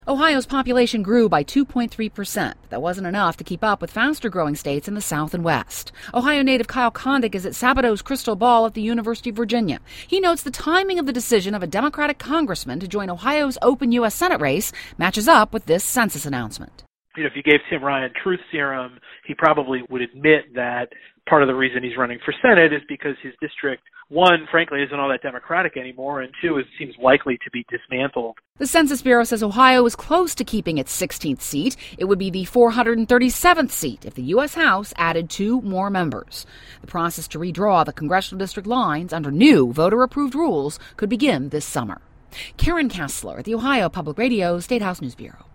Ohio's population grew by 2.3%. That wasn't enough to keep up with faster-growing states in the South and West. Ohio native Kyle Kondik is at Sabado's Crystal Ball at the University of Virginia. He notes the timing of the decision of a Democratic congressman to join Ohio's open U.S. Senate race matches up with this census announcement. If you gave Tim Ryan truth serum, he probably would admit that part of the reason he's running for Senate is because his district, one, frankly, isn't all that Democratic anymore, and two, it seems likely to be dismantled. The Census Bureau says Ohio is close to keeping its 16th seat. It would be the 437th seat if the U.S. House added 2 more members. The process to redraw the congressional district lines under new voter-approved rules could begin this summer. Karen Kessler at the Ohio Public Radio State House News Bureau.